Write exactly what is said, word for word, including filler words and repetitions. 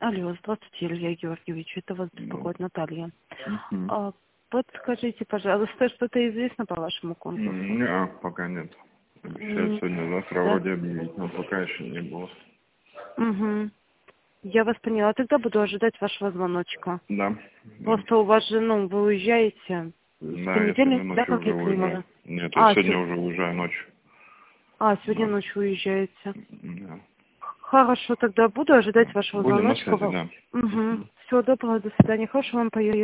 Алло, здравствуйте, Илья Георгиевич, это вас беспокоит Наталья. Мгм. А, подскажите, пожалуйста, что-то известно по вашему конкурсу? Не, пока нет. Обещают М, сегодня-завтра Да. вроде объявить, но пока еще не было. Угу. Я вас поняла, тогда буду ожидать вашего звоночка. Да. Да, Просто у вас же, ну, вы уезжаете в да, я сегодня понедельник, да, ночью как уже я уезжаю. понимаю? Нет, я А, сегодня се- уже уезжаю ночью. а, сегодня Да. ночью уезжаете. Да. Хорошо, тогда буду ожидать вашего Будем на звоночка. связи, да. Угу. Всего доброго, до свидания, хорошего вам поездки.